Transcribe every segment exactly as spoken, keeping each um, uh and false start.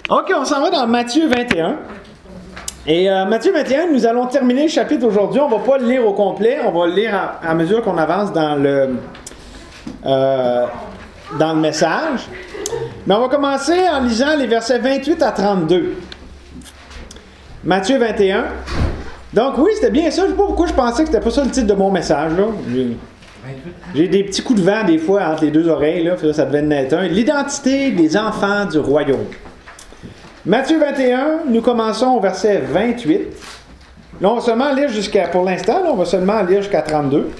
OK, on s'en va dans Matthieu vingt et un. Et euh, Matthieu vingt et un, nous allons terminer le chapitre aujourd'hui. On ne va pas le lire au complet, on va le lire à, à mesure qu'on avance dans le, euh, dans le message. Mais on va commencer en lisant les versets vingt-huit à trente-deux. Matthieu vingt et un. Donc oui, c'était bien ça. Je ne sais pas pourquoi je pensais que c'était pas ça le titre de mon message. Là. J'ai, j'ai des petits coups de vent des fois entre les deux oreilles. Là, ça devait en être un. L'identité des enfants du royaume. Matthieu vingt et un, nous commençons au verset vingt-huit. Là, on va seulement lire jusqu'à, pour l'instant, là, on va seulement lire jusqu'à trente-deux.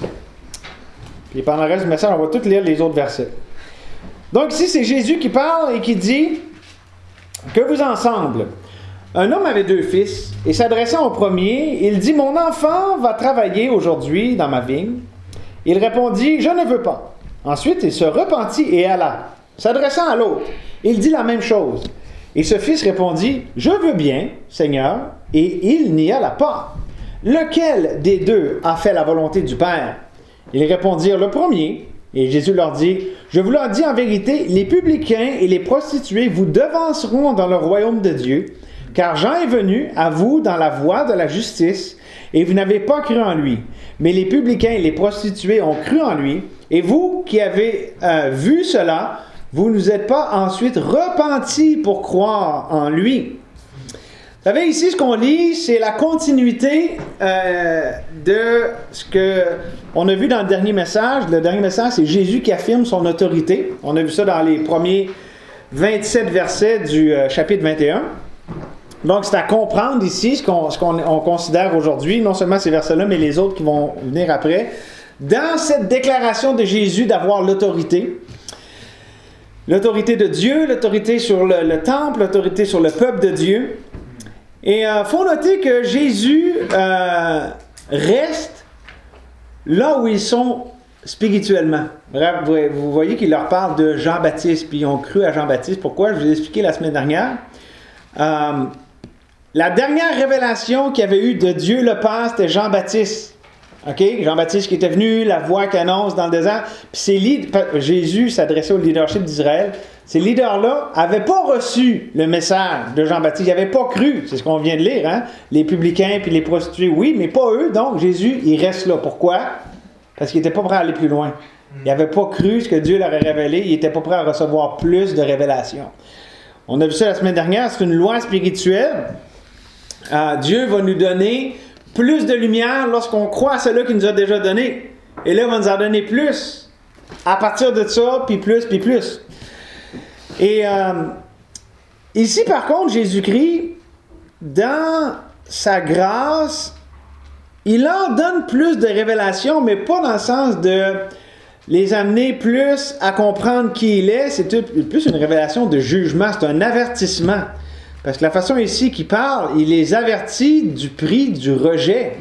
Puis pendant le reste du message, on va tous lire les autres versets. Donc ici, c'est Jésus qui parle et qui dit que vous ensemble. Un homme avait deux fils, et s'adressant au premier, il dit « Mon enfant va travailler aujourd'hui dans ma vigne. » Il répondit « Je ne veux pas. » Ensuite, il se repentit et alla. S'adressant à l'autre, il dit la même chose. Et ce fils répondit « Je veux bien, Seigneur. » Et il n'y alla pas. Lequel des deux a fait la volonté du Père? Ils répondirent « Le premier. » Et Jésus leur dit « Je vous le dis en vérité, les publicains et les prostituées vous devanceront dans le royaume de Dieu. Car Jean est venu à vous dans la voie de la justice, et vous n'avez pas cru en lui. Mais les publicains et les prostituées ont cru en lui, et vous qui avez euh, vu cela, vous ne vous êtes pas ensuite repentis pour croire en lui. » Vous savez, ici, ce qu'on lit, c'est la continuité euh, de ce qu'on a vu dans le dernier message. Le dernier message, c'est Jésus qui affirme son autorité. On a vu ça dans les premiers vingt-sept versets du euh, chapitre vingt et un. Donc, c'est à comprendre ici ce qu'on, ce qu'on on considère aujourd'hui, non seulement ces versets-là, mais les autres qui vont venir après. Dans cette déclaration de Jésus d'avoir l'autorité, l'autorité de Dieu, l'autorité sur le, le temple, l'autorité sur le peuple de Dieu. Et il euh, faut noter que Jésus euh, reste là où ils sont spirituellement. Bref, vous, vous voyez qu'il leur parle de Jean-Baptiste, puis ils ont cru à Jean-Baptiste. Pourquoi? Je vous ai expliqué la semaine dernière. Euh, la dernière révélation qu'il y avait eu de Dieu le Père, c'était Jean-Baptiste. OK? Jean-Baptiste qui était venu, la voix qui annonce dans le désert. Puis ces leaders, Jésus s'adressait au leadership d'Israël. Ces leaders-là n'avaient pas reçu le message de Jean-Baptiste. Ils n'avaient pas cru. C'est ce qu'on vient de lire. Hein? Les publicains puis les prostituées, oui, mais pas eux. Donc, Jésus, il reste là. Pourquoi? Parce qu'il n'était pas prêt à aller plus loin. Il n'avait pas cru ce que Dieu leur a révélé. Il n'était pas prêt à recevoir plus de révélations. On a vu ça la semaine dernière. C'est une loi spirituelle. Euh, Dieu va nous donner plus de lumière lorsqu'on croit à celui qu'il nous a déjà donné. Et là, il va nous en donner plus. À partir de ça, puis plus, puis plus. Et euh, ici, par contre, Jésus-Christ, dans sa grâce, il en donne plus de révélations, mais pas dans le sens de les amener plus à comprendre qui il est. C'est plus une révélation de jugement, c'est un avertissement. Parce que la façon ici qu'il parle, il les avertit du prix du rejet.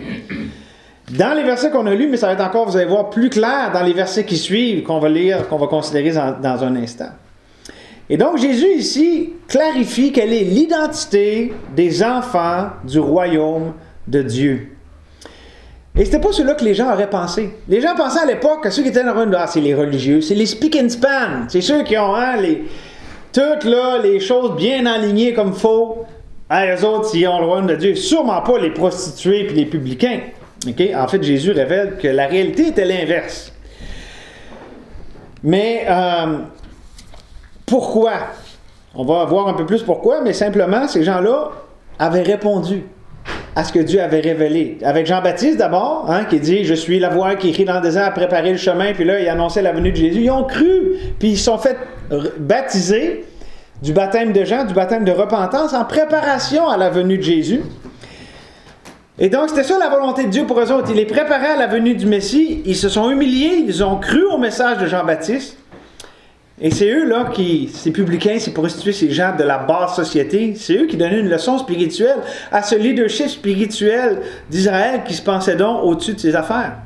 Dans les versets qu'on a lus, mais ça va être encore, vous allez voir, plus clair dans les versets qui suivent, qu'on va lire, qu'on va considérer dans, dans un instant. Et donc, Jésus, ici, clarifie quelle est l'identité des enfants du royaume de Dieu. Et c'était pas ceux-là que les gens auraient pensé. Les gens pensaient à l'époque que ceux qui étaient dans le royaume de ah, c'est les religieux, c'est les speak and span, c'est ceux qui ont hein, les, toutes là, les choses bien alignées comme il faut. Ah, eux autres, ils ont le royaume de Dieu. Sûrement pas les prostituées et les publicains. Okay? En fait, Jésus révèle que la réalité était l'inverse. Mais... Euh, Pourquoi? On va voir un peu plus pourquoi, mais simplement, ces gens-là avaient répondu à ce que Dieu avait révélé. Avec Jean-Baptiste d'abord, hein, qui dit « Je suis la voix qui crie dans le désert à préparer le chemin », puis là, il annonçait la venue de Jésus. Ils ont cru, puis ils se sont fait baptiser du baptême de Jean, du baptême de repentance, en préparation à la venue de Jésus. Et donc, c'était ça la volonté de Dieu pour eux autres. Il les préparait à la venue du Messie. Ils se sont humiliés, ils ont cru au message de Jean-Baptiste. Et c'est eux, là, qui, ces publicains, ces prostituées, ces gens de la basse société, c'est eux qui donnaient une leçon spirituelle à ce leadership spirituel d'Israël qui se pensait donc au-dessus de ses affaires.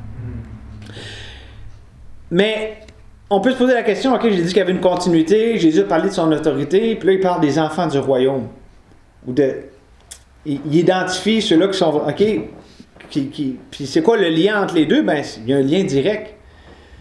Mais on peut se poser la question, ok, j'ai dit qu'il y avait une continuité, Jésus a parlé de son autorité, puis là, il parle des enfants du royaume. Ou de, il, il identifie ceux-là qui sont, ok, qui, qui, puis c'est quoi le lien entre les deux? Ben, il y a un lien direct.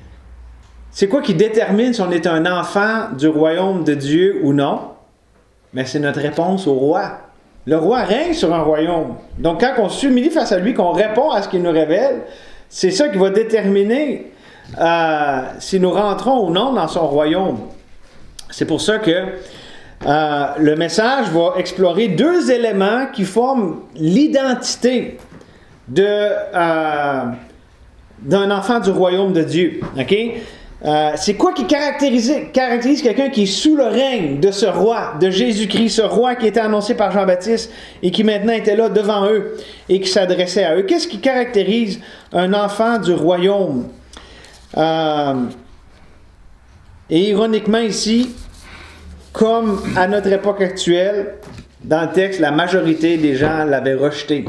C'est quoi qui détermine si on est un enfant du royaume de Dieu ou non? mais c'est notre réponse au roi. Le roi règne sur un royaume. Donc, quand on s'humilie face à lui, qu'on répond à ce qu'il nous révèle, c'est ça qui va déterminer euh, si nous rentrons ou non dans son royaume. C'est pour ça que euh, le message va explorer deux éléments qui forment l'identité de, euh, d'un enfant du royaume de Dieu. OK? Euh, c'est quoi qui caractérise, caractérise quelqu'un qui est sous le règne de ce roi, de Jésus-Christ, ce roi qui était annoncé par Jean-Baptiste et qui maintenant était là devant eux et qui s'adressait à eux? Qu'est-ce qui caractérise un enfant du royaume? Euh, et ironiquement ici, comme à notre époque actuelle, dans le texte, la majorité des gens l'avaient rejeté.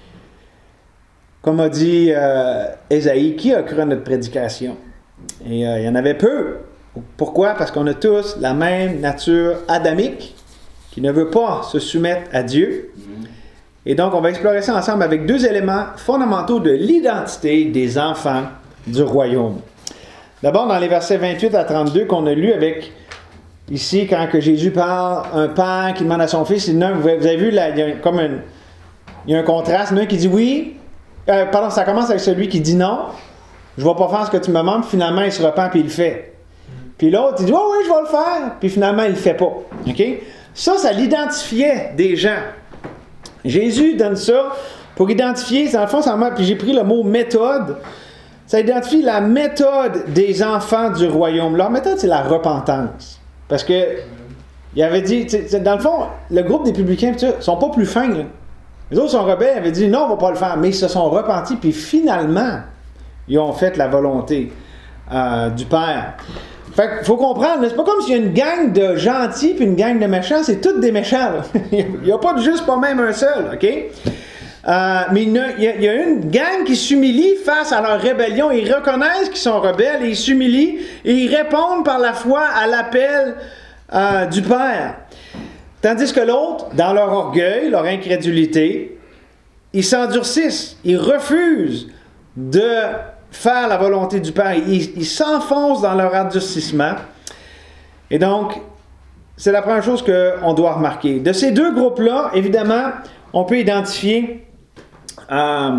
Comme a dit euh, Ésaïe, qui a cru à notre prédication? Et euh, il y en avait peu. Pourquoi? Parce qu'on a tous la même nature adamique qui ne veut pas se soumettre à Dieu. Et donc, on va explorer ça ensemble avec deux éléments fondamentaux de l'identité des enfants du royaume. D'abord, dans les versets vingt-huit à trente-deux qu'on a lus avec, ici, quand que Jésus parle, un père qui demande à son fils, il, vous avez vu, là, il y a comme un, il y a un contraste, il y en a un qui dit oui, euh, pardon, ça commence avec celui qui dit non. Je ne vais pas faire ce que tu me demandes, puis finalement, il se repent, puis il le fait. Puis l'autre, il dit, oh, oui, je vais le faire, puis finalement, il ne le fait pas. OK? Ça, ça l'identifiait des gens. Jésus donne ça pour identifier, dans le fond, ça m'a, puis j'ai pris le mot méthode, ça identifie la méthode des enfants du royaume. Leur méthode, c'est la repentance. Parce que, il avait dit, dans le fond, le groupe des publicains, ils ne sont pas plus fins. Là. Les autres sont rebelles, ils avaient dit, non, on ne va pas le faire, mais ils se sont repentis, puis finalement, ils ont fait la volonté euh, du Père. Fait qu'il faut comprendre, c'est pas comme s'il y a une gang de gentils puis une gang de méchants, c'est tous des méchants. Il n'y a pas de juste pas même un seul, OK? Euh, mais il y, a, il y a une gang qui s'humilie face à leur rébellion. Ils reconnaissent qu'ils sont rebelles et ils s'humilient et ils répondent par la foi à l'appel euh, du Père. Tandis que l'autre, dans leur orgueil, leur incrédulité, ils s'endurcissent, ils refusent de faire la volonté du Père. Ils, ils s'enfoncent dans leur endurcissement. Et donc, c'est la première chose qu'on doit remarquer. De ces deux groupes-là, évidemment, on peut identifier euh,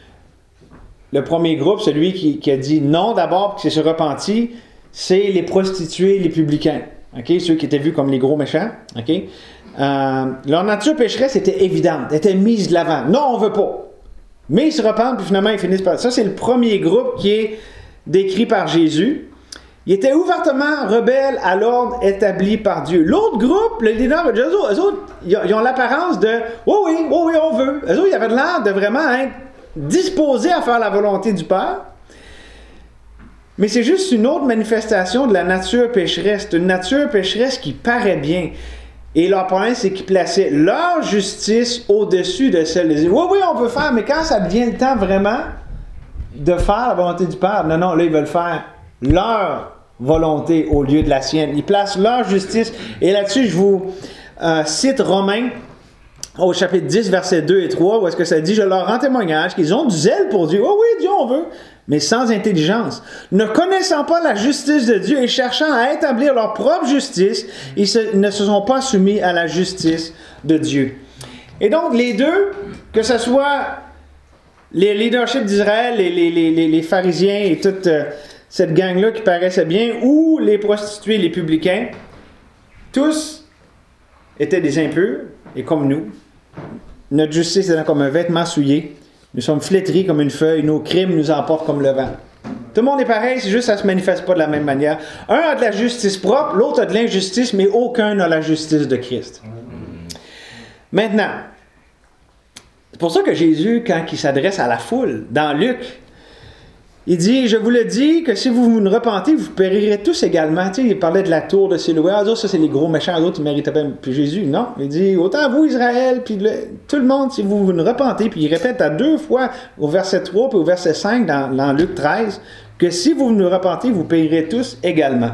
le premier groupe, celui qui, qui a dit non d'abord, puis qui s'est repenti, c'est les prostituées, les publicains. Okay? Ceux qui étaient vus comme les gros méchants. Okay? Euh, leur nature pécheresse était évidente, était mise de l'avant. Non, on ne veut pas. Mais ils se repentent, puis finalement, ils finissent par... Ça, c'est le premier groupe qui est décrit par Jésus. Ils étaient ouvertement rebelles à l'ordre établi par Dieu. L'autre groupe, le leader de Jésus, eux autres, ils ont l'apparence de « Oh oui, oh oui, on veut ». Eux autres, ils avaient l'air de vraiment être disposés à faire la volonté du Père. Mais c'est juste une autre manifestation de la nature pécheresse. C'est une nature pécheresse qui paraît bien. Et leur problème, c'est qu'ils plaçaient leur justice au-dessus de celle des autres. Oui, oui, on veut faire, mais quand ça devient le temps vraiment de faire la volonté du Père, non, non, là, ils veulent faire leur volonté au lieu de la sienne. Ils placent leur justice. Et là-dessus, je vous euh, cite Romains au chapitre dix, versets deux et trois, où est-ce que ça dit « Je leur rends témoignage qu'ils ont du zèle pour Dieu. Oh oui, Dieu, on veut. » mais sans intelligence, ne connaissant pas la justice de Dieu et cherchant à établir leur propre justice, ils se, ne se sont pas soumis à la justice de Dieu. Et donc, les deux, que ce soit les leaderships d'Israël, les, les, les, les pharisiens et toute euh, cette gang-là qui paraissait bien, ou les prostituées, les publicains, tous étaient des impurs, et comme nous, notre justice était comme un vêtement souillé. Nous sommes flétris comme une feuille, nos crimes nous emportent comme le vent. Tout le monde est pareil, c'est juste que ça ne se manifeste pas de la même manière. Un a de la justice propre, l'autre a de l'injustice, mais aucun n'a la justice de Christ. Maintenant, c'est pour ça que Jésus, quand il s'adresse à la foule, dans Luc, il dit, je vous le dis, que si vous vous ne repentez, vous périrez tous également. Tu sais, il parlait de la tour de Siloé. Ah, ça, c'est les gros méchants, les autres, ils méritaient pas. Puis Jésus, non. Il dit, autant vous, Israël, puis le, tout le monde, si vous vous ne repentez, puis il répète à deux fois au verset trois, puis au verset cinq, dans, dans Luc treize, que si vous vous ne repentez, vous périrez tous également.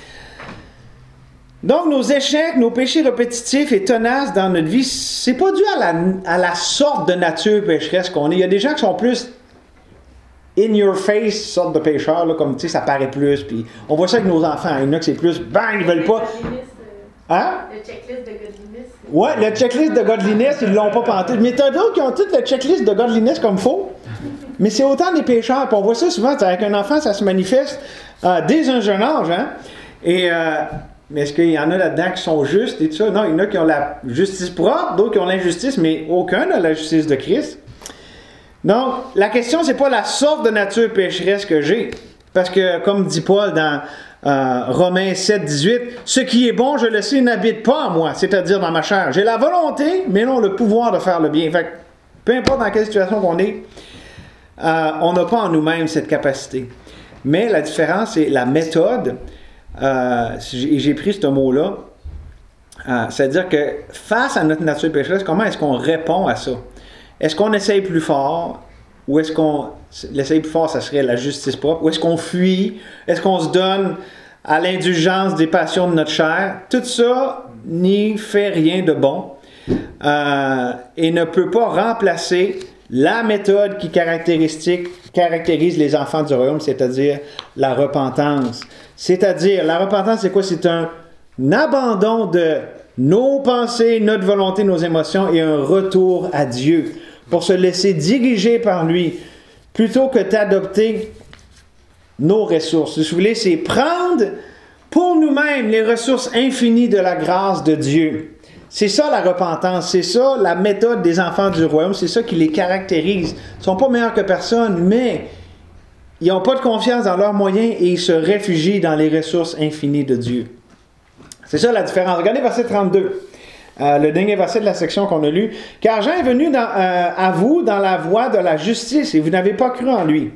Donc, nos échecs, nos péchés répétitifs et tenaces dans notre vie, c'est pas dû à la, à la sorte de nature pécheresse qu'on est. Il y a des gens qui sont plus in your face, sorte de pécheurs, là, comme tu sais, ça paraît plus. Puis on voit ça avec nos enfants. Il y en a que c'est plus, bang, ils veulent pas. Hein? Le checklist de godliness. Ouais, le checklist de godliness, ils l'ont pas pantoute. Mais t'as d'autres qui ont toute le checklist de godliness comme faux. Mais c'est autant des pécheurs. Puis on voit ça souvent, avec un enfant, ça se manifeste euh, dès un jeune âge. Hein? Et, euh, mais est-ce qu'il y en a là-dedans qui sont justes et tout ça? Non, il y en a qui ont la justice propre, d'autres qui ont l'injustice, mais aucun n'a la justice de Christ. Donc, la question, c'est pas la sorte de nature pécheresse que j'ai. Parce que, comme dit Paul dans euh, Romains sept, dix-huit, « Ce qui est bon, je le sais, n'habite pas en moi, c'est-à-dire dans ma chair. J'ai la volonté, mais non le pouvoir de faire le bien. » Fait que, peu importe dans quelle situation qu'on est, euh, on n'a pas en nous-mêmes cette capacité. Mais la différence, c'est la méthode. Euh, et j'ai pris ce mot-là. Euh, c'est-à-dire que, face à notre nature pécheresse, comment est-ce qu'on répond à ça? Est-ce qu'on essaye plus fort? Ou est-ce qu'on... L'essaye plus fort, ça serait la justice propre. Ou est-ce qu'on fuit? Est-ce qu'on se donne à l'indulgence des passions de notre chair? Tout ça n'y fait rien de bon. Euh, et ne peut pas remplacer la méthode qui caractéristique, caractérise les enfants du royaume, c'est-à-dire la repentance. C'est-à-dire, la repentance, c'est quoi? C'est un, un abandon de nos pensées, notre volonté, nos émotions et un retour à Dieu pour se laisser diriger par lui, plutôt que d'adopter nos ressources. Si vous voulez, c'est prendre pour nous-mêmes les ressources infinies de la grâce de Dieu. C'est ça la repentance, c'est ça la méthode des enfants du royaume, c'est ça qui les caractérise. Ils ne sont pas meilleurs que personne, mais ils n'ont pas de confiance dans leurs moyens et ils se réfugient dans les ressources infinies de Dieu. C'est ça la différence. Regardez verset trente-deux. Euh, le dernier verset de la section qu'on a lu. « Car Jean est venu dans, euh, à vous dans la voie de la justice, et vous n'avez pas cru en lui.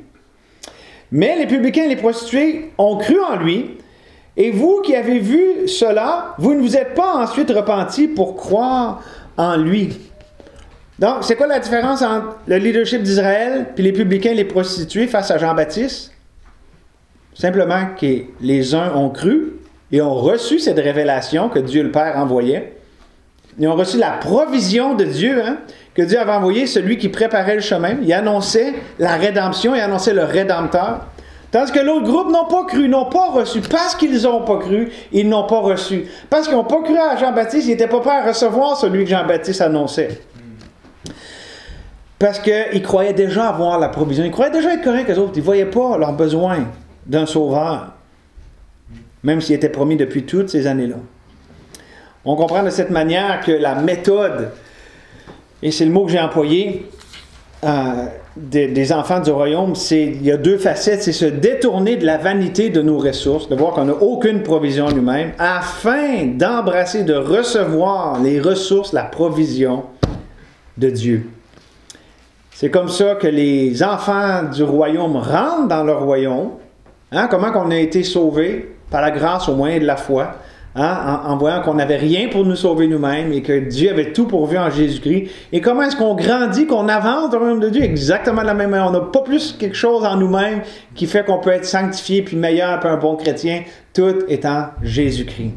Mais les publicains et les prostituées ont cru en lui, et vous qui avez vu cela, vous ne vous êtes pas ensuite repentis pour croire en lui. » Donc, c'est quoi la différence entre le leadership d'Israël puis les publicains et les prostituées face à Jean-Baptiste? Simplement que les uns ont cru et ont reçu cette révélation que Dieu le Père envoyait. Ils ont reçu la provision de Dieu, hein, que Dieu avait envoyé, celui qui préparait le chemin. Il annonçait la rédemption, il annonçait le Rédempteur. Tandis que l'autre groupe n'ont pas cru, n'ont pas reçu. Parce qu'ils n'ont pas cru, ils n'ont pas reçu. Parce qu'ils n'ont pas cru à Jean-Baptiste, ils n'étaient pas prêts à recevoir celui que Jean-Baptiste annonçait. Parce qu'ils croyaient déjà avoir la provision. Ils croyaient déjà être corrects, eux autres. Ils ne voyaient pas leur besoin d'un sauveur. Même s'il était promis depuis toutes ces années-là. On comprend de cette manière que la méthode, et c'est le mot que j'ai employé, euh, des, des enfants du royaume, c'est, il y a deux facettes, c'est se détourner de la vanité de nos ressources, de voir qu'on n'a aucune provision nous-mêmes, afin d'embrasser, de recevoir les ressources, la provision de Dieu. C'est comme ça que les enfants du royaume rentrent dans leur royaume. Hein? Comment qu'on a été sauvés? Par la grâce au moyen de la foi. Hein, en, en voyant qu'on n'avait rien pour nous sauver nous-mêmes et que Dieu avait tout pourvu en Jésus-Christ. Et comment est-ce qu'on grandit, qu'on avance dans le royaume de Dieu? Exactement de la même manière. On n'a pas plus quelque chose en nous-mêmes qui fait qu'on peut être sanctifié puis meilleur puis un bon chrétien. Tout est en Jésus-Christ.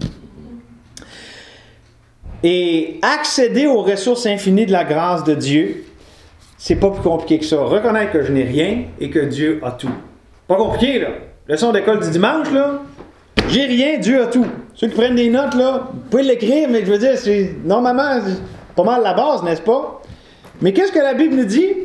Et accéder aux ressources infinies de la grâce de Dieu, c'est pas plus compliqué que ça. Reconnaître que je n'ai rien et que Dieu a tout. Pas compliqué, là. Leçon d'école du dimanche, là. J'ai rien, Dieu a tout. Ceux qui prennent des notes, là, vous pouvez l'écrire, mais je veux dire, c'est normalement c'est pas mal la base, n'est-ce pas? Mais qu'est-ce que la Bible nous dit?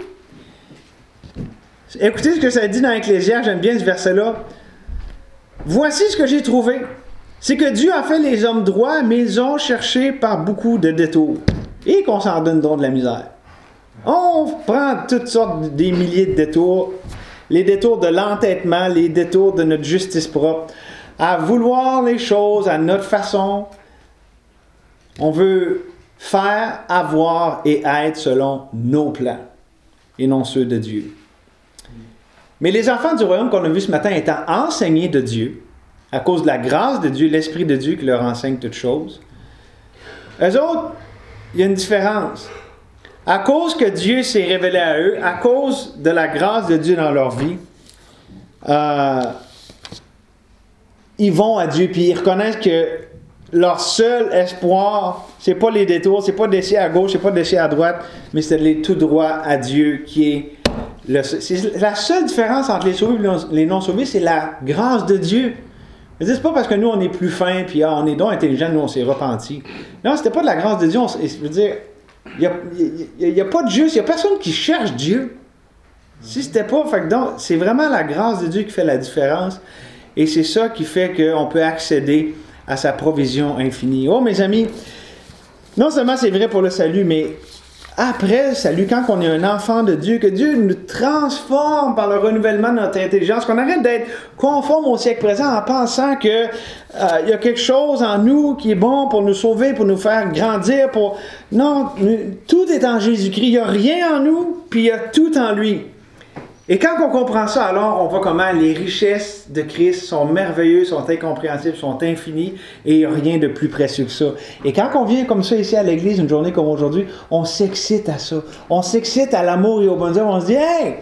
Écoutez ce que ça dit dans Ecclésiaste, j'aime bien ce verset-là. Voici ce que j'ai trouvé. C'est que Dieu a fait les hommes droits, mais ils ont cherché par beaucoup de détours. Et qu'on s'en donne donc de la misère. On prend toutes sortes des milliers de détours. Les détours de l'entêtement, les détours de notre justice propre. À vouloir les choses à notre façon. On veut faire, avoir et être selon nos plans et non ceux de Dieu. Mais les enfants du royaume qu'on a vu ce matin étant enseignés de Dieu, à cause de la grâce de Dieu, l'Esprit de Dieu qui leur enseigne toutes choses, eux autres, il y a une différence. À cause que Dieu s'est révélé à eux, à cause de la grâce de Dieu dans leur vie, euh, ils vont à Dieu, puis ils reconnaissent que leur seul espoir, c'est pas les détours, c'est pas d'essayer à gauche, c'est pas d'essayer à droite, mais c'est d'aller tout droit à Dieu, qui est le, c'est la seule différence entre les sauvés et les non-sauvés, c'est la grâce de Dieu. Je veux dire, c'est pas parce que nous, on est plus fins, puis ah, on est donc intelligents, nous, on s'est repentis. Non, c'était pas de la grâce de Dieu. On, je veux dire, il n'y a, a, a pas de juste, il n'y a personne qui cherche Dieu. Si c'était pas, fait que donc, c'est vraiment la grâce de Dieu qui fait la différence. Et c'est ça qui fait qu'on peut accéder à sa provision infinie. Oh, mes amis, non seulement c'est vrai pour le salut, mais après le salut, quand on est un enfant de Dieu, que Dieu nous transforme par le renouvellement de notre intelligence, qu'on arrête d'être conforme au siècle présent en pensant qu'il euh, y a quelque chose en nous qui est bon pour nous sauver, pour nous faire grandir. Pour... Non, nous, tout est en Jésus-Christ. Il n'y a rien en nous, puis il y a tout en lui. Et quand on comprend ça, alors on voit comment les richesses de Christ sont merveilleuses, sont incompréhensibles, sont infinies, et il n'y a rien de plus précieux que ça. Et quand on vient comme ça ici à l'église, une journée comme aujourd'hui, on s'excite à ça. On s'excite à l'amour et au bonheur. On se dit, hey,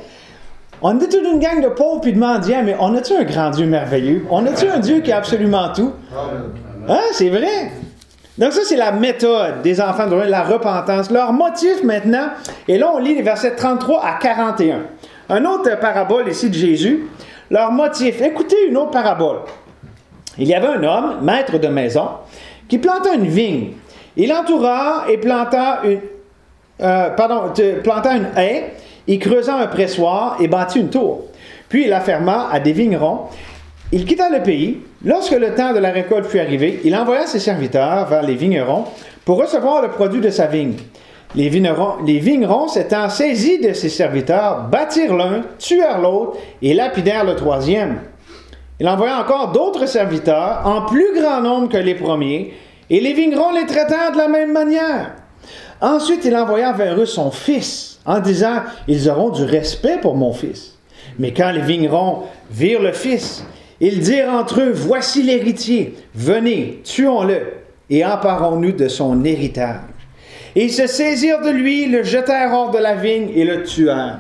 on est toute une gang de pauvres puis de mendiants, mais on a-tu un grand Dieu merveilleux? On a-tu un Dieu qui a absolument tout? Hein, c'est vrai. Donc ça, c'est la méthode des enfants de la repentance. Leur motif maintenant, et là on lit les versets trente-trois à quarante et un. Un autre parabole ici de Jésus, leur motif. Écoutez une autre parabole. Il y avait un homme, maître de maison, qui planta une vigne. Il entoura et planta une, euh, pardon, planta une haie, il creusa un pressoir et bâtit une tour. Puis il la ferma à des vignerons. Il quitta le pays. Lorsque le temps de la récolte fut arrivé, il envoya ses serviteurs vers les vignerons pour recevoir le produit de sa vigne. Les vignerons, les vignerons s'étant saisis de ses serviteurs, battirent l'un, tuèrent l'autre et lapidèrent le troisième. Il envoya encore d'autres serviteurs, en plus grand nombre que les premiers, et les vignerons les traitèrent de la même manière. Ensuite, il envoya vers eux son fils, en disant, « Ils auront du respect pour mon fils. » Mais quand les vignerons virent le fils, ils dirent entre eux, « Voici l'héritier, venez, tuons-le, et emparons-nous de son héritage. » Et ils se saisirent de lui, le jetèrent hors de la vigne et le tuèrent.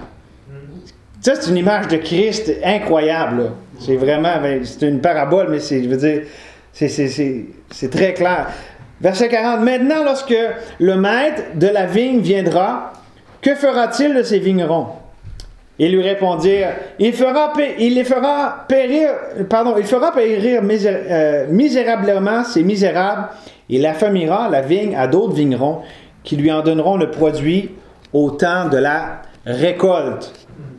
Ça, c'est une image de Christ incroyable. Là. C'est vraiment, c'est une parabole, mais c'est, je veux dire, c'est, c'est, c'est, c'est très clair. Verset quarante. Maintenant, lorsque le maître de la vigne viendra, que fera-t-il de ces vignerons? Ils lui répondirent, il, fera, il les fera périr, pardon, il fera périr misér, euh, misérablement ces misérables, il affamera la vigne à d'autres vignerons, qui lui en donneront le produit au temps de la récolte.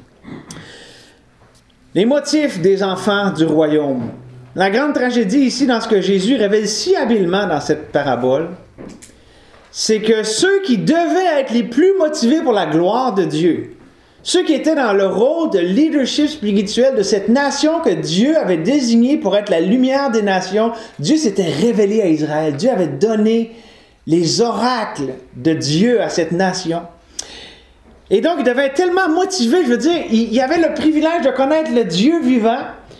Les motifs des enfants du royaume. La grande tragédie ici, dans ce que Jésus révèle si habilement dans cette parabole, c'est que ceux qui devaient être les plus motivés pour la gloire de Dieu, ceux qui étaient dans le rôle de leadership spirituel de cette nation que Dieu avait désignée pour être la lumière des nations, Dieu s'était révélé à Israël. Dieu avait donné les oracles de Dieu à cette nation. Et donc, il devait être tellement motivé, je veux dire, il, il avait le privilège de connaître le Dieu vivant.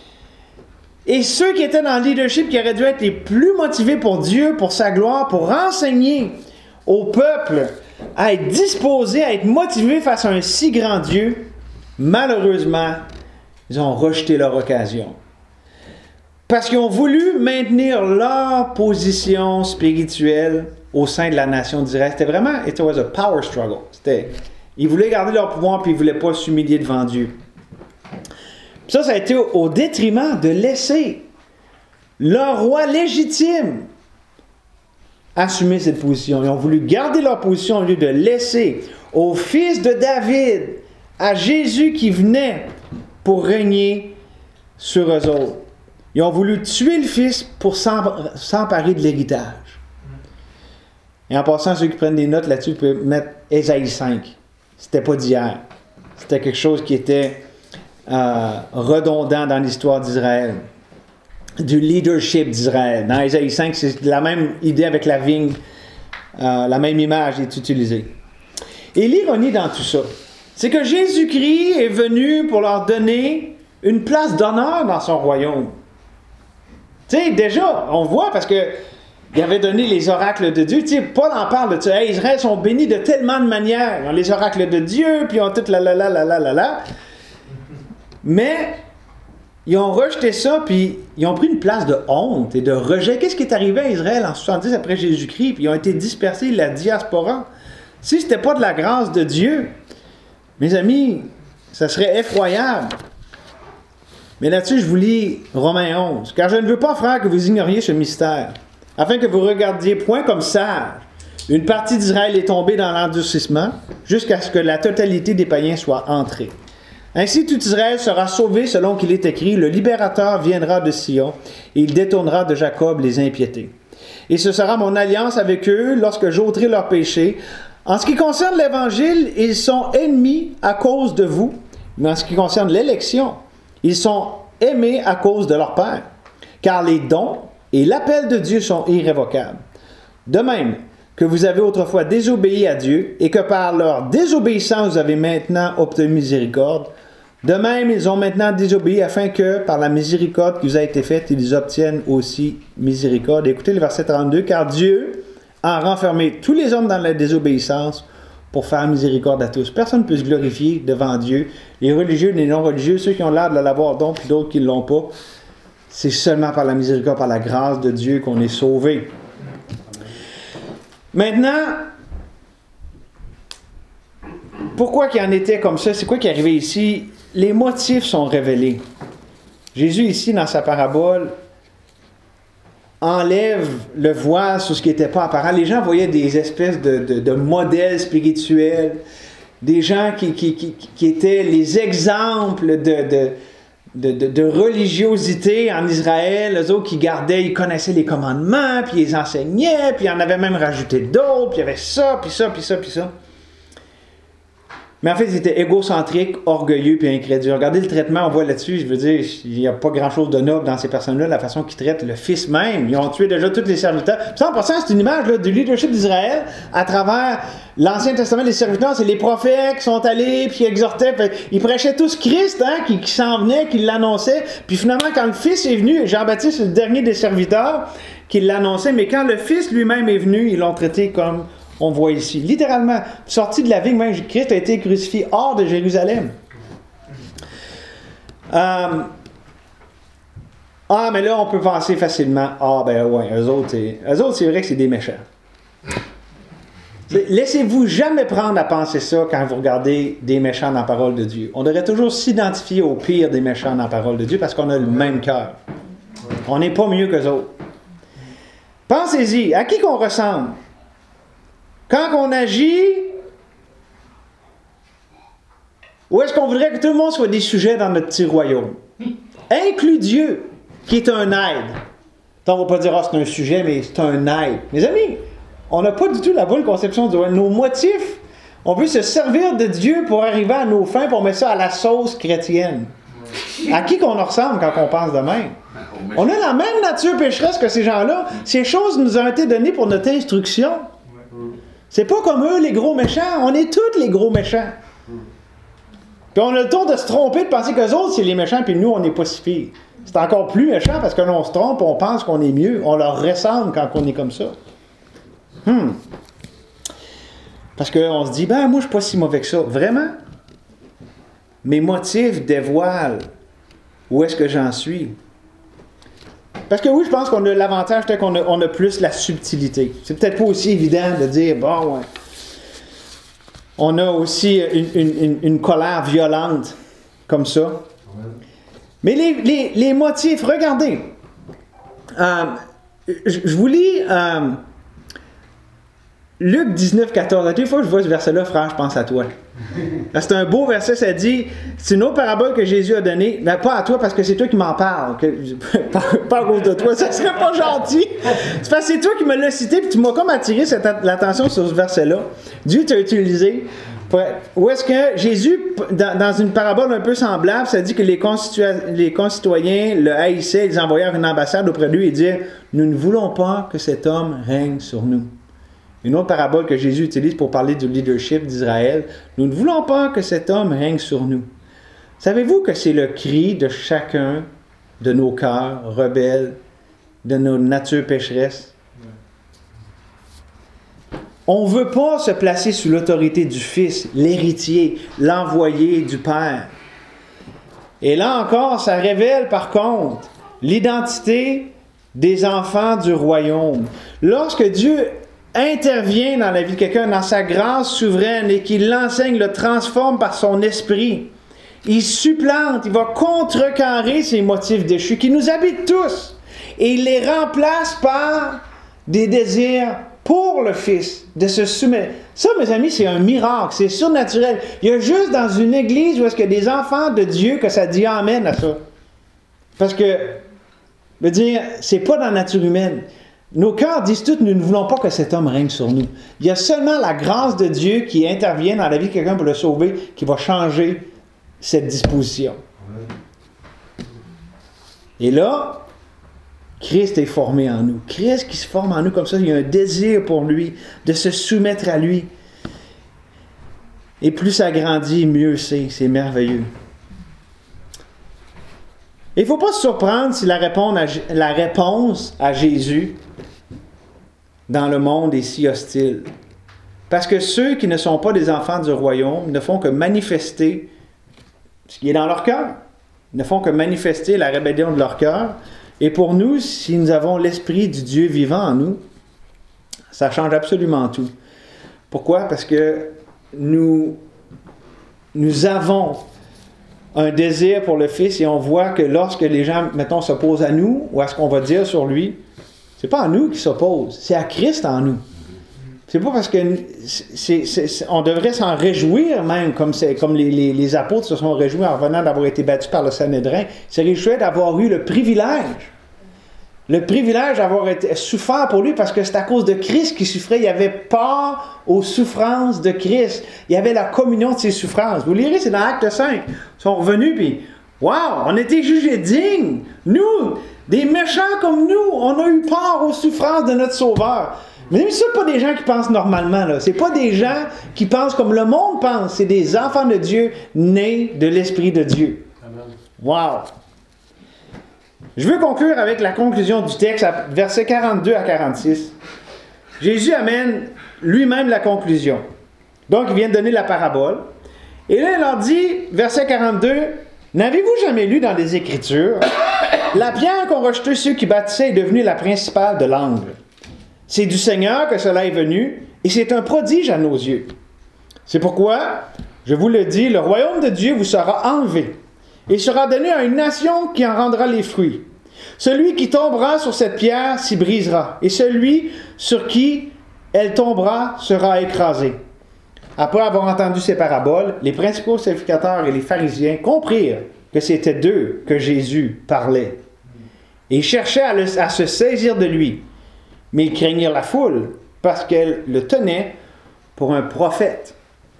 Et ceux qui étaient dans le leadership, qui auraient dû être les plus motivés pour Dieu, pour sa gloire, pour enseigner au peuple à être disposés, à être motivés face à un si grand Dieu, malheureusement, ils ont rejeté leur occasion. Parce qu'ils ont voulu maintenir leur position spirituelle au sein de la nation d'Israël. C'était vraiment, it was a power struggle. C'était, ils voulaient garder leur pouvoir puis ils ne voulaient pas s'humilier devant Dieu. Ça, ça a été au, au détriment de laisser leur roi légitime assumer cette position. Ils ont voulu garder leur position au lieu de laisser au fils de David, à Jésus qui venait pour régner sur eux autres. Ils ont voulu tuer le fils pour s'emparer de l'héritage. Et en passant, ceux qui prennent des notes là-dessus, vous pouvez mettre Ésaïe cinq. C'était pas d'hier. C'était quelque chose qui était euh, redondant dans l'histoire d'Israël. Du leadership d'Israël. Dans Ésaïe cinq, c'est la même idée avec la vigne. Euh, la même image est utilisée. Et l'ironie dans tout ça, c'est que Jésus-Christ est venu pour leur donner une place d'honneur dans son royaume. Tu sais, déjà, on voit parce que il avait donné les oracles de Dieu. Tu sais, Paul en parle de ça. Hey, Israël sont bénis de tellement de manières. Ils ont les oracles de Dieu, puis ils ont tout la la la la la la la. Mais ils ont rejeté ça, puis ils ont pris une place de honte et de rejet. Qu'est-ce qui est arrivé à Israël en soixante-dix après Jésus-Christ? Puis ils ont été dispersés, la diaspora. Si ce n'était pas de la grâce de Dieu, mes amis, ça serait effroyable. Mais là-dessus, je vous lis Romains onze. « Car je ne veux pas, frères, que vous ignoriez ce mystère, afin que vous regardiez point comme sage. Une partie d'Israël est tombée dans l'endurcissement, jusqu'à ce que la totalité des païens soit entrée. Ainsi, tout Israël sera sauvé selon qu'il est écrit, le libérateur viendra de Sion, et il détournera de Jacob les impiétés. Et ce sera mon alliance avec eux lorsque j'ôterai leurs péchés. En ce qui concerne l'Évangile, ils sont ennemis à cause de vous, mais en ce qui concerne l'élection, ils sont aimés à cause de leur Père, car les dons et l'appel de Dieu sont irrévocables. De même que vous avez autrefois désobéi à Dieu, et que par leur désobéissance vous avez maintenant obtenu miséricorde, de même ils ont maintenant désobéi afin que, par la miséricorde qui vous a été faite, ils obtiennent aussi miséricorde. Écoutez le verset trente-deux, « Car Dieu a renfermé tous les hommes dans la désobéissance pour faire miséricorde à tous. » Personne ne peut se glorifier devant Dieu. Les religieux, les non-religieux, ceux qui ont l'air de l'avoir donc, puis d'autres qui ne l'ont pas. C'est seulement par la miséricorde, par la grâce de Dieu qu'on est sauvé. Maintenant, pourquoi qu'il en était comme ça? C'est quoi qui est arrivé ici? Les motifs sont révélés. Jésus, ici, dans sa parabole, enlève le voile sur ce qui n'était pas apparent. Les gens voyaient des espèces de, de, de modèles spirituels, des gens qui, qui, qui, qui étaient les exemples de, de, de, de, de religiosité en Israël. Eux autres qui gardaient, ils connaissaient les commandements, puis ils enseignaient, puis ils en avaient même rajouté d'autres, puis il y avait ça, puis ça, puis ça, puis ça. Mais en fait, ils étaient égocentriques, orgueilleux, puis incrédules. Regardez le traitement, on voit là-dessus, je veux dire, il n'y a pas grand-chose de noble dans ces personnes-là, la façon qu'ils traitent le Fils même. Ils ont tué déjà tous les serviteurs. cent pour cent, c'est une image là, du leadership d'Israël à travers l'Ancien Testament. Les serviteurs, c'est les prophètes qui sont allés, puis qui exhortaient, puis ils prêchaient tous Christ, hein, qui, qui s'en venait, qui l'annonçait. Puis finalement, quand le Fils est venu, Jean-Baptiste, c'est le dernier des serviteurs qui l'annonçait, mais quand le Fils lui-même est venu, ils l'ont traité comme... On voit ici, littéralement, sorti de la vigne, même Christ a été crucifié hors de Jérusalem. Euh, ah, mais là, on peut penser facilement, ah, ben ouais, eux autres, c'est, eux autres, c'est vrai que c'est des méchants. Laissez-vous jamais prendre à penser ça quand vous regardez des méchants dans la parole de Dieu. On devrait toujours s'identifier au pire des méchants dans la parole de Dieu parce qu'on a le même cœur. On n'est pas mieux qu'eux autres. Pensez-y, à qui qu'on ressemble? Quand on agit, où est-ce qu'on voudrait que tout le monde soit des sujets dans notre petit royaume? Inclut Dieu, qui est un aide. On ne va pas dire, ah, c'est un sujet, mais c'est un aide. Mes amis, on n'a pas du tout la bonne conception de nos motifs. On veut se servir de Dieu pour arriver à nos fins, pour mettre ça à la sauce chrétienne. À qui qu'on ressemble quand on pense de même? On a la même nature pécheresse que ces gens-là. Ces choses nous ont été données pour notre instruction. C'est pas comme eux, les gros méchants. On est tous les gros méchants. Puis on a le tour de se tromper, de penser qu'eux autres, c'est les méchants, puis nous, on n'est pas si pire. C'est encore plus méchant parce que l'on se trompe, on pense qu'on est mieux. On leur ressemble quand on est comme ça. Hmm. Parce qu'on se dit, ben moi, je suis pas si mauvais que ça. Vraiment? Mes motifs dévoilent où est-ce que j'en suis. Parce que oui, je pense qu'on a l'avantage, peut-être qu'on a, on a plus la subtilité. C'est peut-être pas aussi évident de dire, bon, ouais. On a aussi une, une, une colère violente, comme ça. Mais les, les, les motifs, regardez. Euh, je, je vous lis euh, Luc dix-neuf, quatorze. À toutes les fois que je vois ce verset-là, frère, je pense à toi. C'est un beau verset, ça dit, c'est une autre parabole que Jésus a donnée, mais pas à toi parce que c'est toi qui m'en parles, que, pas, pas à cause de toi, ça serait pas gentil. C'est parce que c'est toi qui me l'as cité, puis tu m'as comme attiré cette, l'attention sur ce verset-là. Dieu t'a utilisé. Pour, où est-ce que Jésus, dans, dans une parabole un peu semblable, ça dit que les, constitua- les concitoyens le haïssaient, ils envoyèrent une ambassade auprès d'eux et dirent, nous ne voulons pas que cet homme règne sur nous. Une autre parabole que Jésus utilise pour parler du leadership d'Israël. Nous ne voulons pas que cet homme règne sur nous. Savez-vous que c'est le cri de chacun de nos cœurs rebelles, de nos natures pécheresses? On ne veut pas se placer sous l'autorité du Fils, l'héritier, l'envoyé du Père. Et là encore, ça révèle par contre l'identité des enfants du royaume. Lorsque Dieu intervient dans la vie de quelqu'un, dans sa grâce souveraine, et qu'il l'enseigne, le transforme par son esprit, il supplante, il va contrecarrer ces motifs déchus qui nous habitent tous. Et il les remplace par des désirs pour le Fils, de se soumettre. Ça, mes amis, c'est un miracle, c'est surnaturel. Il y a juste dans une église où est-ce qu'il y a des enfants de Dieu que ça dit amen à ça. Parce que, je veux dire, c'est pas dans la nature humaine. Nos cœurs disent tous, nous ne voulons pas que cet homme règne sur nous. Il y a seulement la grâce de Dieu qui intervient dans la vie de quelqu'un pour le sauver, qui va changer cette disposition. Et là, Christ est formé en nous. Christ qui se forme en nous comme ça, il y a un désir pour lui, de se soumettre à lui. Et plus ça grandit, mieux c'est. C'est merveilleux. Il ne faut pas se surprendre si la réponse, à, la réponse à Jésus dans le monde est si hostile. Parce que ceux qui ne sont pas des enfants du royaume ne font que manifester ce qui est dans leur cœur. Ils ne font que manifester la rébellion de leur cœur. Et pour nous, si nous avons l'Esprit du Dieu vivant en nous, ça change absolument tout. Pourquoi? Parce que nous, nous avons un désir pour le Fils et on voit que lorsque les gens, mettons, s'opposent à nous ou à ce qu'on va dire sur lui, c'est pas à nous qui s'opposent, c'est à Christ en nous. C'est pas parce que c'est, c'est, c'est, on devrait s'en réjouir même, comme, c'est, comme les, les, les apôtres se sont réjouis en revenant d'avoir été battus par le Sanhédrin. Ils se réjouissaient d'avoir eu le privilège. Le privilège d'avoir été souffert pour lui parce que c'est à cause de Christ qu'il souffrait. Il y avait part aux souffrances de Christ. Il y avait la communion de ses souffrances. Vous lirez, c'est dans Acte cinq. Ils sont revenus, puis wow, on a été jugés dignes. Nous, des méchants comme nous, on a eu part aux souffrances de notre Sauveur. Mais ce ne sont pas des gens qui pensent normalement. Là. Ce ne sont pas des gens qui pensent comme le monde pense. C'est des enfants de Dieu nés de l'Esprit de Dieu. Amen. Wow! Je veux conclure avec la conclusion du texte, versets quarante-deux à quarante-six. Jésus amène lui-même la conclusion. Donc, il vient de donner la parabole. Et là, il leur dit, verset quarante-deux, « N'avez-vous jamais lu dans les Écritures, la pierre qu'ont rejetée ceux qui bâtissaient est devenue la principale de l'angle. C'est du Seigneur que cela est venu, et c'est un prodige à nos yeux. C'est pourquoi, je vous le dis, le royaume de Dieu vous sera enlevé, et sera donné à une nation qui en rendra les fruits. Celui qui tombera sur cette pierre s'y brisera, et celui sur qui elle tombera sera écrasé. » Après avoir entendu ces paraboles, les principaux sacrificateurs et les pharisiens comprirent que c'était d'eux que Jésus parlait, et cherchaient à, le, à se saisir de lui. Mais ils craignirent la foule, parce qu'elle le tenait pour un prophète.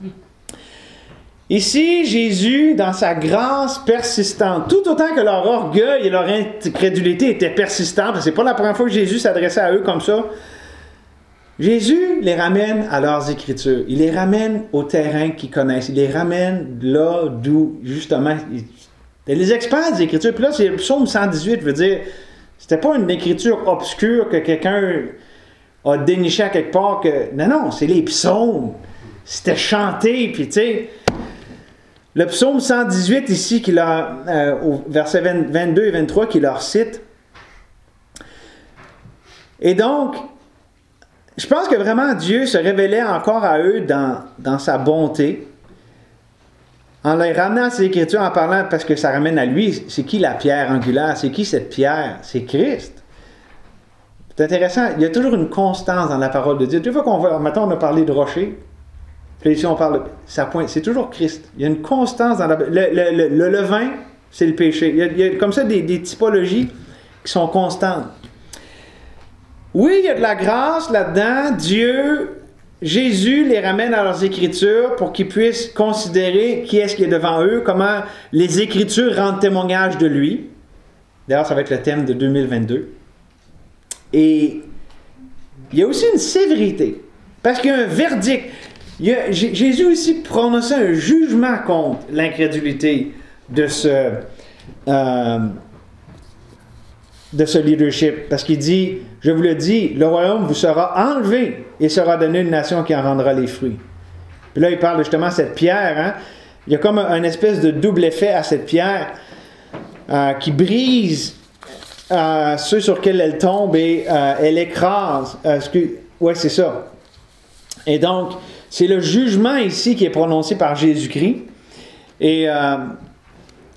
Ici, Jésus, dans sa grâce persistante, tout autant que leur orgueil et leur incrédulité étaient persistants, parce que ce n'est pas la première fois que Jésus s'adressait à eux comme ça, Jésus les ramène à leurs Écritures. Il les ramène au terrain qu'ils connaissent. Il les ramène là d'où, justement, ils, les experts des Écritures. Puis là, c'est le psaume cent dix-huit, veut dire, c'était pas une écriture obscure que quelqu'un a déniché à quelque part. Que non, non, c'est les psaumes. C'était chanté, puis tu sais... Le psaume cent dix-huit ici, qui leur, euh, au verset vingt-deux et vingt-trois, qui leur cite. Et donc, je pense que vraiment Dieu se révélait encore à eux dans, dans sa bonté, en les ramenant à ses Écritures, en parlant, parce que ça ramène à lui, c'est qui la pierre angulaire? C'est qui cette pierre? C'est Christ. C'est intéressant, il y a toujours une constance dans la parole de Dieu. Toutes les fois qu'on va, maintenant on a parlé de rocher, puis ici on parle, ça pointe, c'est toujours Christ. Il y a une constance dans la... Le, le, le, le levain, c'est le péché. Il y a, il y a comme ça des, des typologies qui sont constantes. Oui, il y a de la grâce là-dedans. Dieu, Jésus les ramène à leurs Écritures pour qu'ils puissent considérer qui est-ce qui est devant eux, comment les Écritures rendent témoignage de lui. D'ailleurs, ça va être le thème de deux mille vingt-deux. Et il y a aussi une sévérité, parce qu'il y a un verdict. Il y a, Jésus aussi prononçait un jugement contre l'incrédulité de ce, euh, de ce leadership. Parce qu'il dit, je vous le dis, le royaume vous sera enlevé et sera donné une nation qui en rendra les fruits. Puis là, il parle justement de cette pierre. Hein? Il y a comme un, un espèce de double effet à cette pierre euh, qui brise euh, ceux sur lesquels elle tombe et euh, elle écrase. Euh, oui, c'est ça. Et donc, c'est le jugement ici qui est prononcé par Jésus-Christ. Et euh,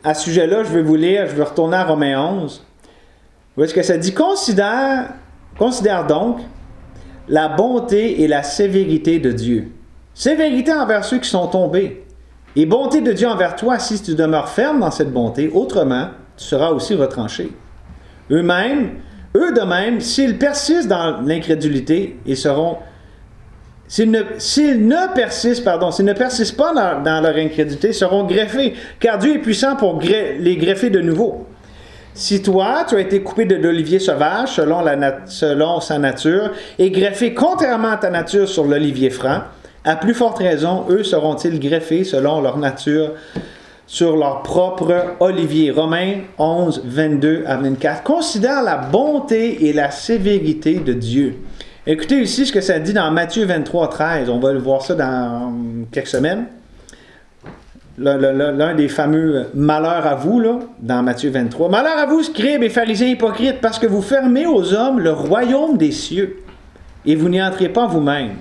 à ce sujet-là, je vais vous lire, je vais retourner à Romains onze, où est-ce que ça dit « Considère, considère donc la bonté et la sévérité de Dieu. Sévérité envers ceux qui sont tombés, et bonté de Dieu envers toi si tu demeures ferme dans cette bonté, autrement, tu seras aussi retranché. Eux-mêmes, eux de même, s'ils persistent dans l'incrédulité, ils seront... S'ils ne, s'ils ne persistent, pardon, s'ils ne persistent pas dans, dans leur incrédulité, seront greffés, car Dieu est puissant pour gre- les greffer de nouveau. Si toi, tu as été coupé de l'olivier sauvage selon, la nat- selon sa nature, et greffé contrairement à ta nature sur l'olivier franc, à plus forte raison, eux seront-ils greffés selon leur nature sur leur propre olivier. Romains onze, vingt-deux à vingt-quatre. Considère la bonté et la sévérité de Dieu. Écoutez ici ce que ça dit dans Matthieu vingt-trois, treize. On va le voir ça dans quelques semaines. L'un des fameux malheurs à vous, là, dans Matthieu vingt-trois. Malheur à vous, scribes et pharisiens hypocrites, parce que vous fermez aux hommes le royaume des cieux, et vous n'y entrez pas vous-même.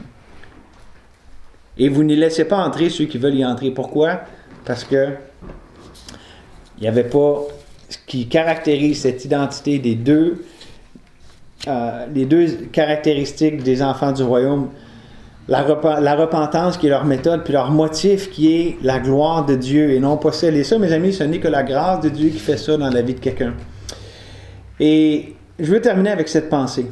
Et vous n'y laissez pas entrer ceux qui veulent y entrer. Pourquoi? Parce que il n'y avait pas ce qui caractérise cette identité des deux Euh, les deux caractéristiques des enfants du royaume, la, rep- la repentance qui est leur méthode, puis leur motif qui est la gloire de Dieu et non pas celle. Et ça, mes amis, ce n'est que la grâce de Dieu qui fait ça dans la vie de quelqu'un. Et je veux terminer avec cette pensée.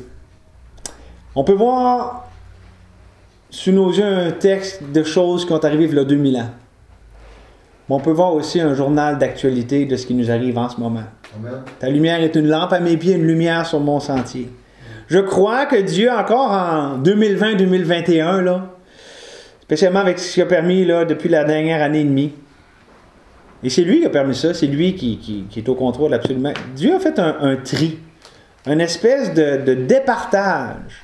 On peut voir sous nos yeux un texte de choses qui ont arrivé il y a deux mille ans. Mais on peut voir aussi un journal d'actualité de ce qui nous arrive en ce moment. Amen. Ta lumière est une lampe à mes pieds, une lumière sur mon sentier. Je crois que Dieu, encore en deux mille vingt deux mille vingt et un, là, spécialement avec ce qu'il a permis là, depuis la dernière année et demie, et c'est lui qui a permis ça, c'est lui qui, qui, qui est au contrôle absolument. Dieu a fait un, un tri, une espèce de, de départage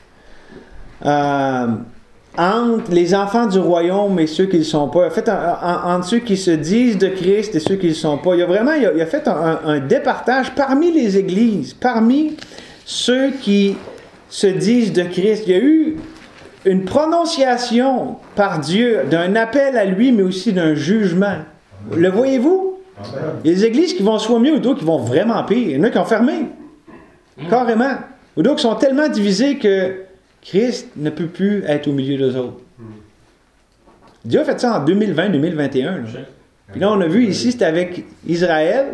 euh, entre les enfants du royaume et ceux qui ne le sont pas. Il a fait un, un, entre ceux qui se disent de Christ et ceux qui ne le sont pas. Il a vraiment il a, il a fait un, un, un départage parmi les églises, parmi ceux qui se disent de Christ. Il y a eu une prononciation par Dieu d'un appel à lui, mais aussi d'un jugement. Le voyez-vous? Il y a des églises qui vont soit mieux ou d'autres qui vont vraiment pire. Il y en a qui ont fermé. Carrément. Ou d'autres qui sont tellement divisés que Christ ne peut plus être au milieu d'eux autres. Dieu a fait ça en deux mille vingt deux mille vingt et un. Là. Puis là, on a vu ici, c'était avec Israël,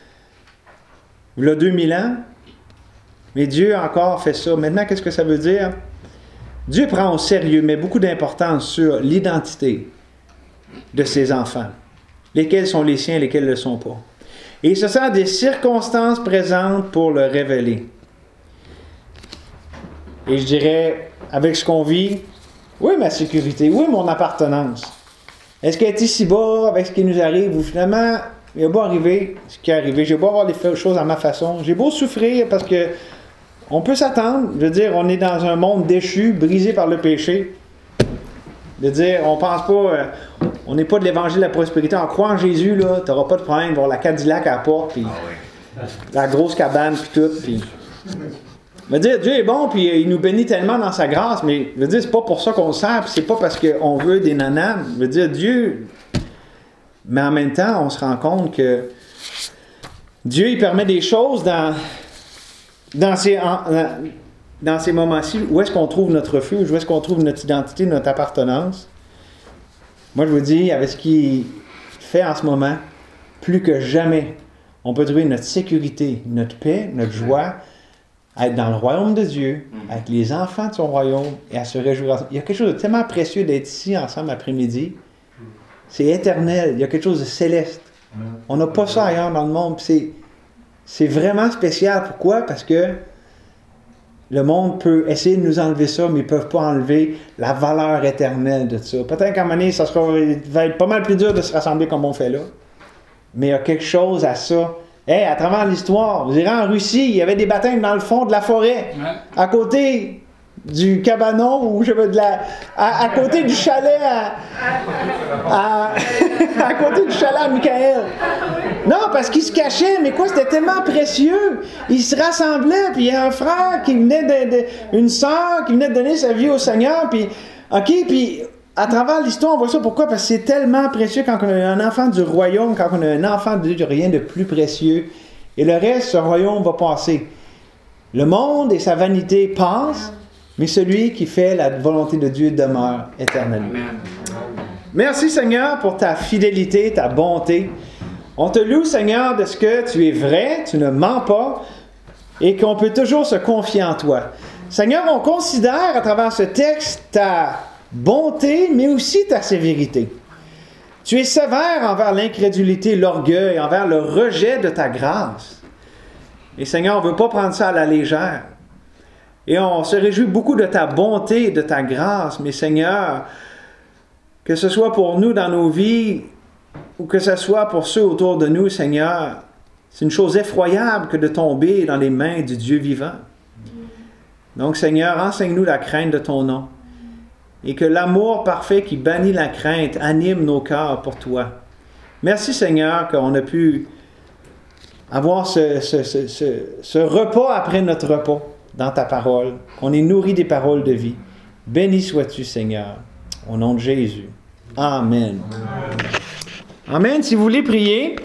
il y a deux mille ans. Mais Dieu a encore fait ça. Maintenant, qu'est-ce que ça veut dire? Dieu prend au sérieux, met beaucoup d'importance sur l'identité de ses enfants. Lesquels sont les siens, lesquels ne le sont pas. Et il se sert des circonstances présentes pour le révéler. Et je dirais, avec ce qu'on vit, où est ma sécurité? Où est mon appartenance? Est-ce qu'elle est ici-bas avec ce qui nous arrive? Ou finalement, il a beau arriver ce qui est arrivé. J'ai beau avoir les choses à ma façon. J'ai beau souffrir parce que on peut s'attendre. Je veux dire, on est dans un monde déchu, brisé par le péché. De dire, on pense pas, euh, on n'est pas de l'évangile de la prospérité. En croyant en Jésus, là, tu n'auras pas de problème. Il va y avoir la Cadillac à la porte, puis ah oui. La grosse cabane, puis tout. Puis... Je veux dire, Dieu est bon, puis il nous bénit tellement dans sa grâce, mais je veux dire, c'est pas pour ça qu'on le sert, puis c'est pas parce qu'on veut des nananes. Je veux dire, Dieu... Mais en même temps, on se rend compte que Dieu, il permet des choses dans, dans, ces, en, dans ces moments-ci. Où est-ce qu'on trouve notre refuge? Où est-ce qu'on trouve notre identité, notre appartenance? Moi, je vous dis, avec ce qu'il fait en ce moment, plus que jamais, on peut trouver notre sécurité, notre paix, notre joie, à être dans le royaume de Dieu, avec les enfants de son royaume, et à se réjouir. Il y a quelque chose de tellement précieux d'être ici ensemble après-midi. C'est éternel. Il y a quelque chose de céleste. On n'a pas ça ailleurs dans le monde. C'est, c'est vraiment spécial. Pourquoi? Parce que le monde peut essayer de nous enlever ça, mais ils ne peuvent pas enlever la valeur éternelle de ça. Peut-être qu'à un moment donné, ça sera, va être pas mal plus dur de se rassembler comme on fait là. Mais il y a quelque chose à ça. Hey, à travers l'histoire, vous irez en Russie, il y avait des baptêmes dans le fond de la forêt, ouais. À côté du cabanon, ou je veux de la, à, à côté du chalet à, à, à côté du chalet à Michael. Non, parce qu'ils se cachaient, mais quoi, c'était tellement précieux. Ils se rassemblaient, puis il y a un frère qui venait de, de une sœur qui venait de donner sa vie au Seigneur, puis ok, puis à travers l'histoire, on voit ça. Pourquoi? Parce que c'est tellement précieux quand on a un enfant du royaume, quand on a un enfant de Dieu, rien de plus précieux. Et le reste, ce royaume va passer. Le monde et sa vanité passent, mais celui qui fait la volonté de Dieu demeure éternellement. Merci Seigneur pour ta fidélité, ta bonté. On te loue Seigneur de ce que tu es vrai, tu ne mens pas, et qu'on peut toujours se confier en toi. Seigneur, on considère à travers ce texte ta bonté, mais aussi ta sévérité. Tu es sévère envers l'incrédulité, l'orgueil, envers le rejet de ta grâce. Et Seigneur, on ne veut pas prendre ça à la légère. Et on se réjouit beaucoup de ta bonté et de ta grâce, mais Seigneur, que ce soit pour nous dans nos vies, ou que ce soit pour ceux autour de nous, Seigneur, c'est une chose effroyable que de tomber dans les mains du Dieu vivant. Donc, Seigneur, enseigne-nous la crainte de ton nom. Et que l'amour parfait qui bannit la crainte anime nos cœurs pour toi. Merci Seigneur qu'on a pu avoir ce, ce, ce, ce, ce repas après notre repas dans ta parole. On est nourri des paroles de vie. Béni sois-tu Seigneur. Au nom de Jésus. Amen. Amen. Si vous voulez prier.